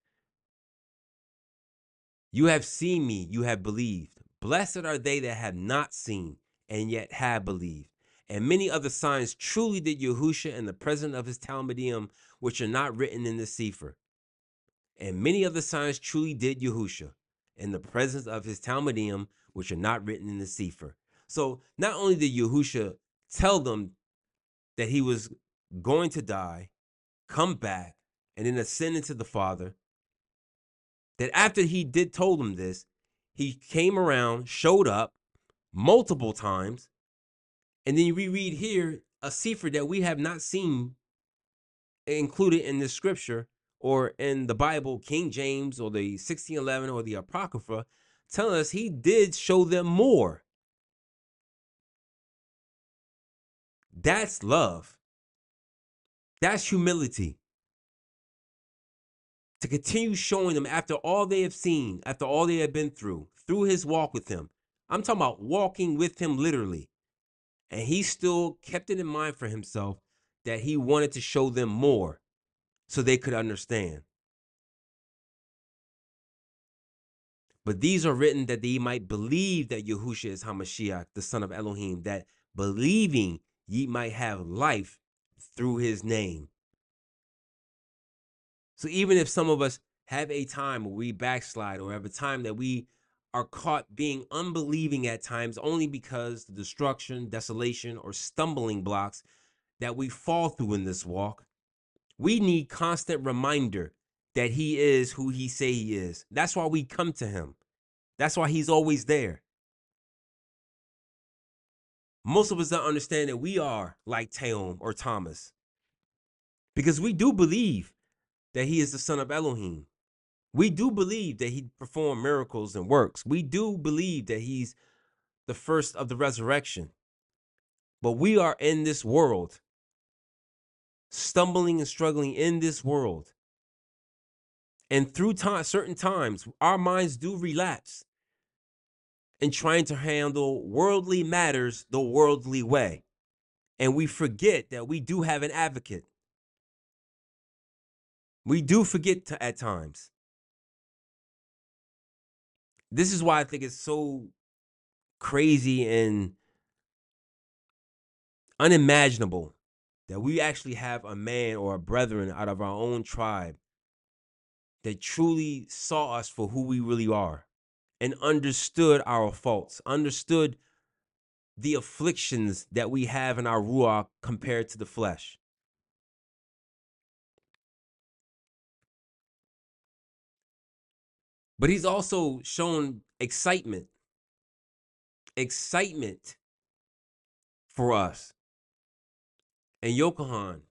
you have seen me, you have believed. Blessed are they that have not seen and yet have believed. And many other signs truly did Yahusha in the presence of his Talmudim, which are not written in the Sefer. And many other signs truly did Yahusha in the presence of his Talmudim, which are not written in the Sefer. So not only did Yahusha tell them that he was going to die, come back, and then ascend into the Father, that after he did told them this, he came around, showed up multiple times, and then we read here a Sefer that we have not seen included in this scripture or in the Bible, King James or the sixteen eleven or the Apocrypha, telling us he did show them more. That's love. That's humility. To continue showing them after all they have seen, after all they have been through, through his walk with him. I'm talking about walking with him literally. And he still kept it in mind for himself that he wanted to show them more so they could understand. But these are written that they might believe that Yahusha is Hamashiach, the son of Elohim, that believing ye might have life through his name. So even if some of us have a time where we backslide or have a time that we are caught being unbelieving at times only because the destruction, desolation, or stumbling blocks that we fall through in this walk, we need constant reminder that he is who he say he is. That's why we come to him. That's why he's always there. Most of us don't understand that we are like Teom or Thomas, because we do believe that he is the son of Elohim. We do believe that he performed miracles and works. We do believe that he's the first of the resurrection. But we are in this world, stumbling and struggling in this world. And through time, certain times, our minds do relapse in trying to handle worldly matters the worldly way. And we forget that we do have an advocate. We do forget to, at times. This is why I think it's so crazy and unimaginable that we actually have a man or a brethren out of our own tribe that truly saw us for who we really are and understood our faults, understood the afflictions that we have in our ruach compared to the flesh. But he's also shown excitement, excitement for us. And Yochanan,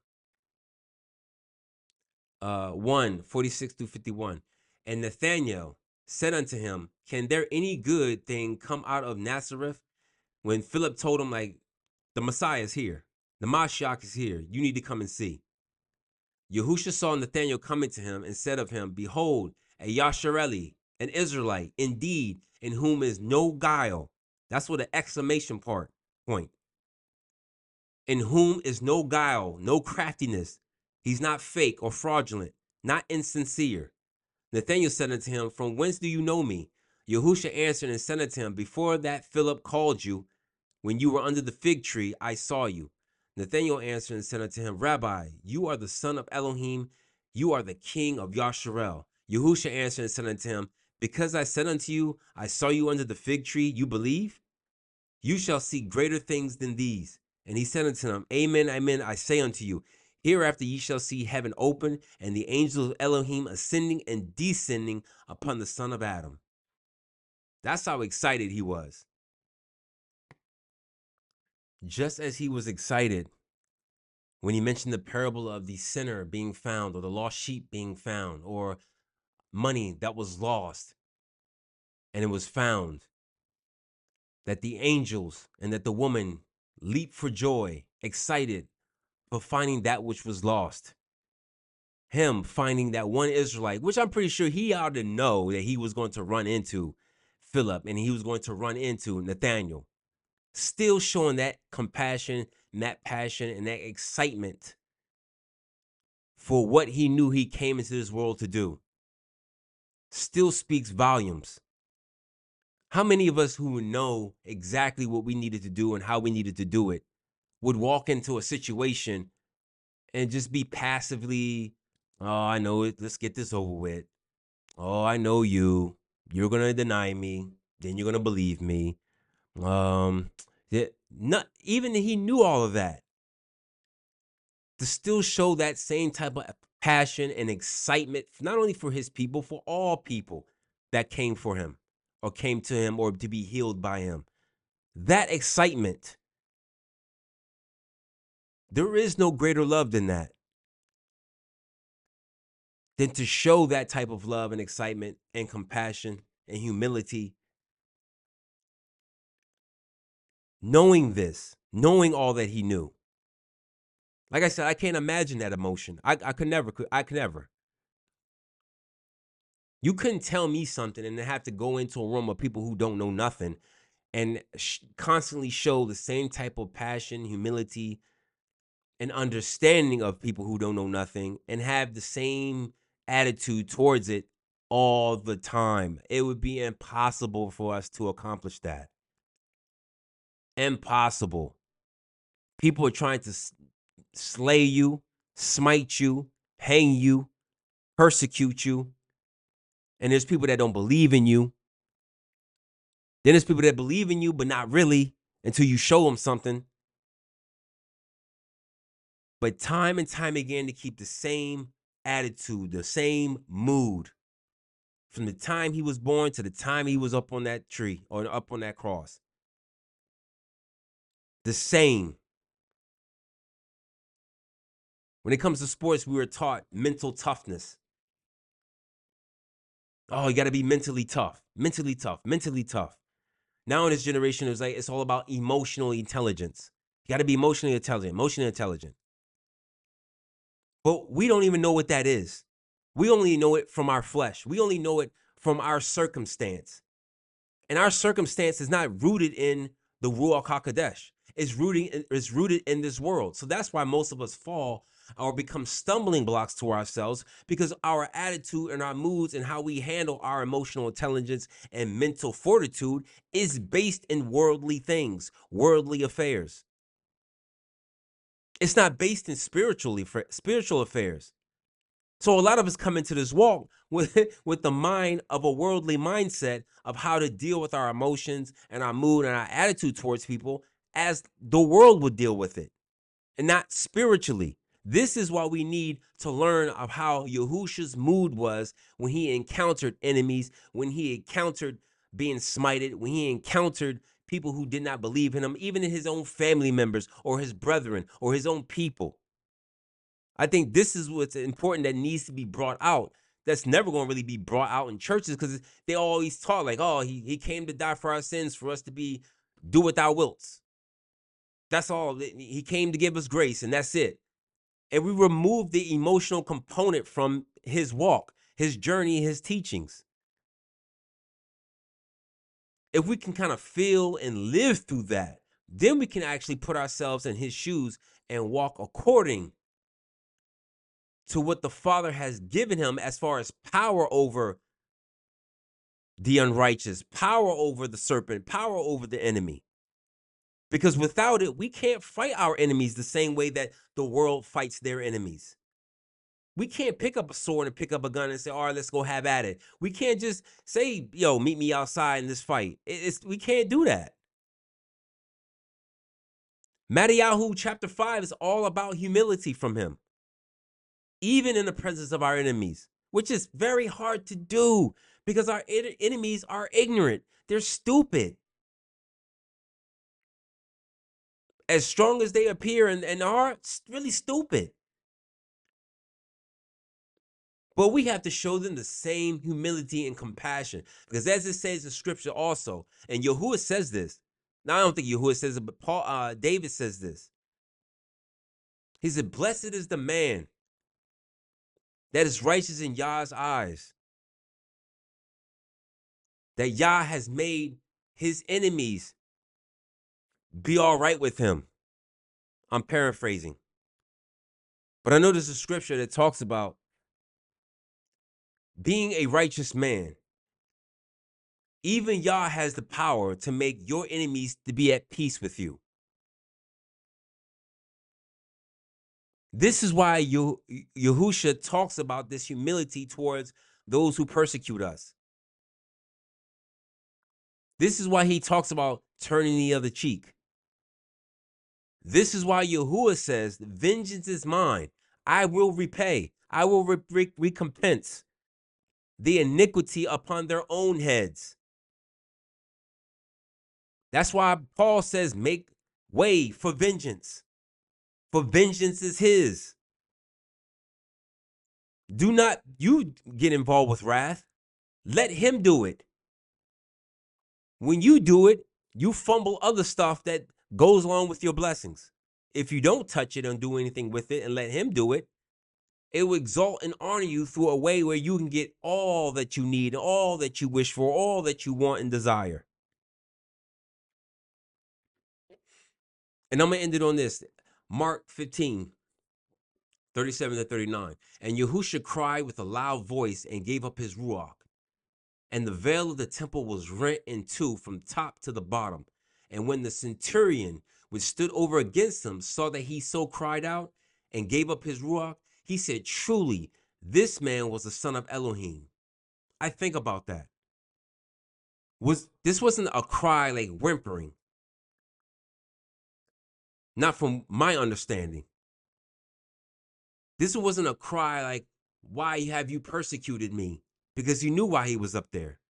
uh, one, forty-six through fifty-one. And Nathanael said unto him, can there any good thing come out of Nazareth? When Philip told him, like, the Messiah is here. The Mashiach is here. You need to come and see. Yahusha saw Nathanael coming to him and said of him, behold, a Yashareli, an Israelite, indeed, in whom is no guile. That's what an exclamation part point. In whom is no guile, no craftiness. He's not fake or fraudulent, not insincere. Nathanael said unto him, from whence do you know me? Yahusha answered and said unto him, before that Philip called you, when you were under the fig tree, I saw you. Nathanael answered and said unto him, Rabbi, you are the son of Elohim. You are the king of Yasharel. Yahusha answered and said unto him, because I said unto you, I saw you under the fig tree, you believe? You shall see greater things than these. And he said unto him, Amen, amen, I say unto you, hereafter ye shall see heaven open, and the angels of Elohim ascending and descending upon the son of Adam. That's how excited he was. Just as he was excited when he mentioned the parable of the sinner being found, or the lost sheep being found, or money that was lost and it was found, that the angels and that the woman leaped for joy, excited for finding that which was lost. Him finding that one Israelite, which I'm pretty sure he ought to know that he was going to run into Philip and he was going to run into Nathaniel. Still showing that compassion and that passion and that excitement for what he knew he came into this world to do. Still speaks volumes. How many of us who know exactly what we needed to do and how we needed to do it would walk into a situation and just be passively, oh, I know it, let's get this over with. Oh, I know you. You're going to deny me. Then you're going to believe me. Um, not, even he knew all of that. To still show that same type of passion and excitement, not only for his people, for all people that came for him or came to him or to be healed by him. That excitement, there is no greater love than that. Than to show that type of love and excitement and compassion and humility. Knowing this, knowing all that he knew. Like I said, I can't imagine that emotion. I, I could never, I could never. You couldn't tell me something and then have to go into a room of people who don't know nothing and sh- constantly show the same type of passion, humility, and understanding of people who don't know nothing and have the same attitude towards it all the time. It would be impossible for us to accomplish that. Impossible. People are trying to s- slay you, smite you, hang you, persecute you. And there's people that don't believe in you. Then there's people that believe in you, but not really until you show them something. But time and time again to keep the same attitude, the same mood from the time he was born to the time he was up on that tree or up on that cross. The same. When it comes to sports, we were taught mental toughness. Oh, you got to be mentally tough, mentally tough, mentally tough. Now in this generation, it's like it's all about emotional intelligence. You got to be emotionally intelligent, emotionally intelligent. But we don't even know what that is. We only know it from our flesh. We only know it from our circumstance. And our circumstance is not rooted in the Ruach HaKodesh. It's rooting it's rooted in this world. So that's why most of us fall or become stumbling blocks to ourselves, because our attitude and our moods and how we handle our emotional intelligence and mental fortitude is based in worldly things, worldly affairs. It's not based in spiritually spiritual affairs. So a lot of us come into this walk with, with the mind of a worldly mindset of how to deal with our emotions and our mood and our attitude towards people as the world would deal with it, and not spiritually. This is why we need to learn of how Yahushua's mood was when he encountered enemies, when he encountered being smited, when he encountered people who did not believe in him, even in his own family members or his brethren or his own people. I think this is what's important that needs to be brought out. That's never going to really be brought out in churches, because they always talk like, oh, he, he came to die for our sins, for us to be do what thou wilt. That's all. He came to give us grace, and that's it. And we remove the emotional component from his walk, his journey, his teachings. If we can kind of feel and live through that, then we can actually put ourselves in his shoes and walk according to what the Father has given him as far as power over the unrighteous, power over the serpent, power over the enemy. Because without it, we can't fight our enemies the same way that the world fights their enemies. We can't pick up a sword and pick up a gun and say, all right, let's go have at it. We can't just say, yo, meet me outside in this fight. It's, we can't do that. Matthew chapter five is all about humility from him, even in the presence of our enemies, which is very hard to do because our enemies are ignorant. They're stupid. As strong as they appear and, and are really stupid. But we have to show them the same humility and compassion. Because as it says in scripture also, and Yahuwah says this. Now, I don't think Yahuwah says it, but Paul, uh, David says this. He said, blessed is the man that is righteous in Yah's eyes, that Yah has made his enemies be all right with him. I'm paraphrasing. But I know there's a scripture that talks about being a righteous man. Even Yah has the power to make your enemies to be at peace with you. This is why Yahusha talks about this humility towards those who persecute us. This is why he talks about turning the other cheek. This is why Yahuwah says, vengeance is mine. I will repay. I will re re recompense the iniquity upon their own heads. That's why Paul says, make way for vengeance. For vengeance is his. Do not you get involved with wrath. Let him do it. When you do it, you fumble other stuff that goes along with your blessings. If you don't touch it and do anything with it and let him do it, it will exalt and honor you through a way where you can get all that you need, all that you wish for, all that you want and desire. And I'm going to end it on this. Mark fifteen, thirty-seven to thirty-nine. And Yahusha cried with a loud voice and gave up his ruach. And the veil of the temple was rent in two from top to the bottom. And when the centurion, which stood over against him, saw that he so cried out and gave up his ruach, he said, truly, this man was the son of Elohim. I think about that. Was this wasn't a cry like whimpering. Not from my understanding. This wasn't a cry like, why have you persecuted me? Because he knew why he was up there.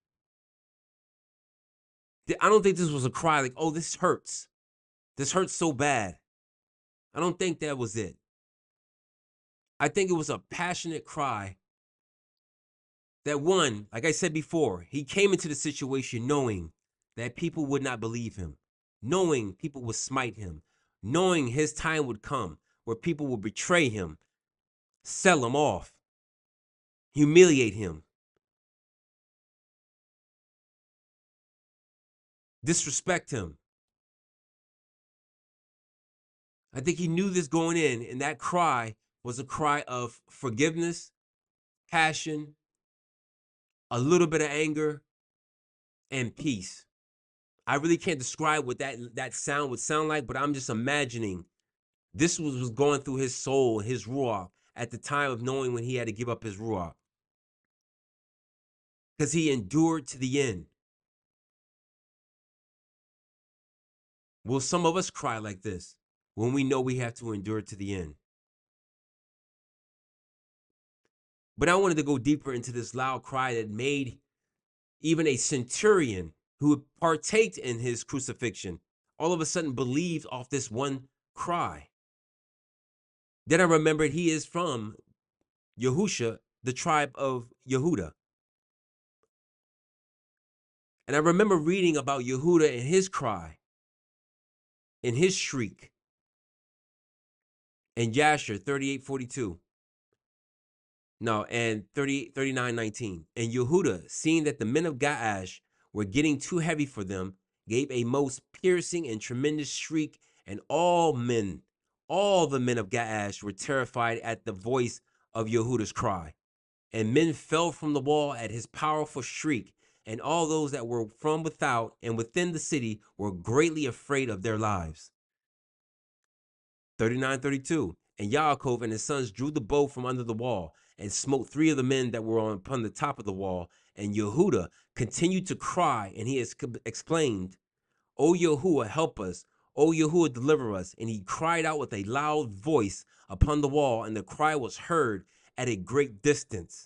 I don't think this was a cry like, oh, this hurts. This hurts so bad. I don't think that was it. I think it was a passionate cry that, one, like I said before, he came into the situation knowing that people would not believe him, knowing people would smite him, knowing his time would come where people would betray him, sell him off, humiliate him, disrespect him. I think he knew this going in, and that cry was a cry of forgiveness, passion, a little bit of anger, and peace. I really can't describe what that, that sound would sound like, but I'm just imagining this was, was going through his soul, his ruach, at the time of knowing when he had to give up his ruach. Because he endured to the end. Will some of us cry like this when we know we have to endure to the end? But I wanted to go deeper into this loud cry that made even a centurion who partaked in his crucifixion all of a sudden believed off this one cry. Then I remembered he is from Yahusha, the tribe of Yehuda. And I remember reading about Yehuda and his cry, and his shriek, in Jasher thirty-eight forty-two. No, and thirty-eight, thirty-nine nineteen. And Yehuda, seeing that the men of Gaash were getting too heavy for them, gave a most piercing and tremendous shriek, and all men, all the men of Gaash were terrified at the voice of Yehuda's cry. And men fell from the wall at his powerful shriek, and all those that were from without and within the city were greatly afraid of their lives. thirty-nine thirty-two. And Yaakov and his sons drew the bow from under the wall and smote three of the men that were on upon the top of the wall. And Yehuda continued to cry, and he has exclaimed, O Yahuwah, help us. O Yahuwah, deliver us. And he cried out with a loud voice upon the wall, and the cry was heard at a great distance.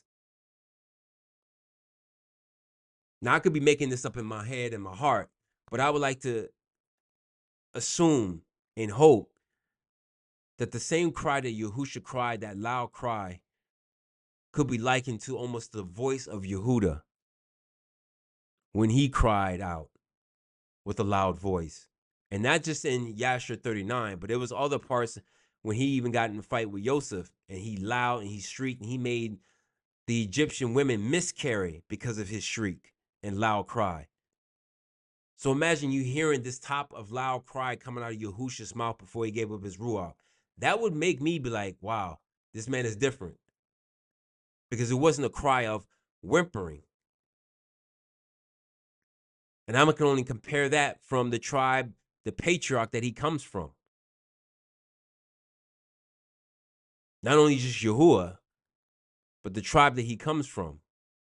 Now, I could be making this up in my head and my heart, but I would like to assume and hope that the same cry that Yahusha cried, that loud cry, could be likened to almost the voice of Yehuda when he cried out with a loud voice. And not just in Yashar thirty-nine, but it was other parts when he even got in a fight with Yosef, and he loud and he shrieked, and he made the Egyptian women miscarry because of his shriek and loud cry. So imagine you hearing this top of loud cry coming out of Yahusha's mouth before he gave up his ruach. That would make me be like, wow, this man is different. Because it wasn't a cry of whimpering. And I can only compare that from the tribe, the patriarch that he comes from. Not only just Yahuwah, but the tribe that he comes from.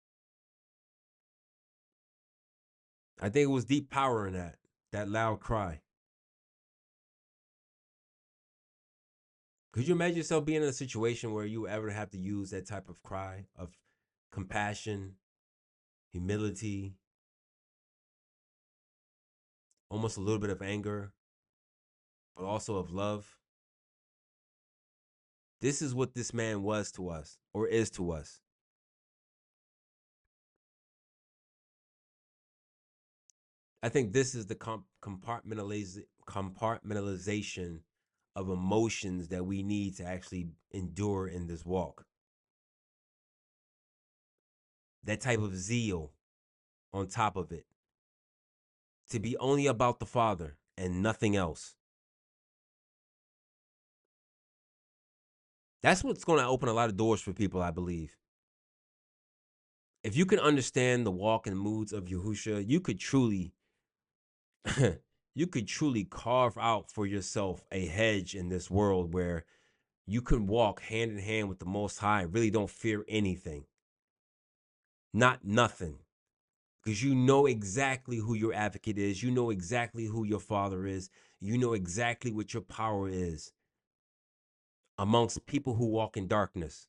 I think it was deep power in that, that loud cry. Could you imagine yourself being in a situation where you ever have to use that type of cry of compassion, humility, almost a little bit of anger, but also of love? This is what this man was to us, or is to us. I think this is the comp- compartmentaliz- compartmentalization of emotions that we need to actually endure in this walk. That type of zeal on top of it. To be only about the Father and nothing else. That's what's going to open a lot of doors for people, I believe. If you can understand the walk and moods of Yahusha, you could truly, you could truly carve out for yourself a hedge in this world where you can walk hand in hand with the Most High, really don't fear anything. Not nothing. Because you know exactly who your advocate is. You know exactly who your Father is. You know exactly what your power is amongst people who walk in darkness.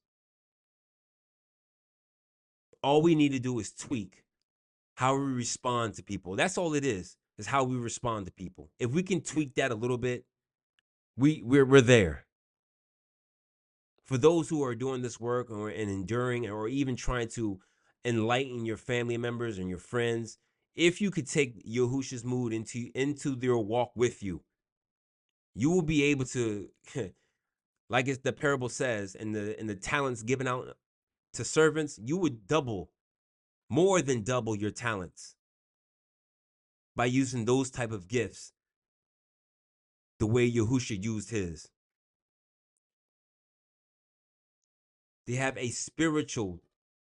All we need to do is tweak how we respond to people. That's all it is, is how we respond to people. If we can tweak that a little bit, we, we're, we're there. For those who are doing this work or and enduring or even trying to enlighten your family members and your friends, if you could take Yahusha's mood into, into their walk with you, you will be able to, like it's the parable says, and the and the talents given out to servants, you would double, more than double your talents by using those type of gifts the way Yahusha used his. They have a spiritual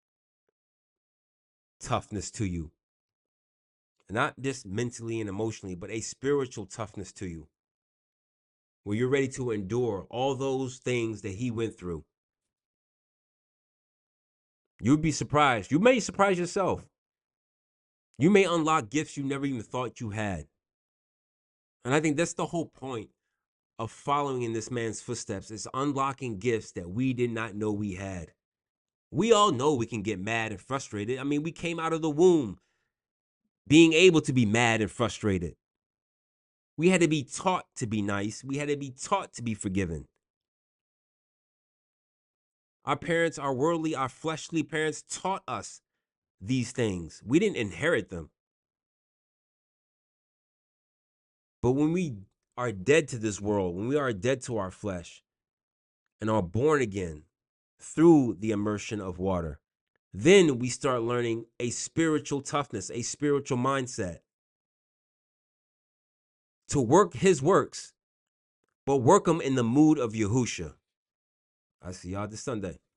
toughness to you. Not just mentally and emotionally, but a spiritual toughness to you. Where you're ready to endure all those things that he went through. You'd be surprised. You may surprise yourself. You may unlock gifts you never even thought you had. And I think that's the whole point of following in this man's footsteps, is unlocking gifts that we did not know we had. We all know we can get mad and frustrated. I mean, we came out of the womb being able to be mad and frustrated. We had to be taught to be nice. We had to be taught to be forgiven. Our parents, our worldly, our fleshly parents taught us these things. We didn't inherit them. But when we are dead to this world, when we are dead to our flesh and are born again through the immersion of water, then we start learning a spiritual toughness, a spiritual mindset to work his works, but work them in the mood of Yahusha. I see y'all this Sunday.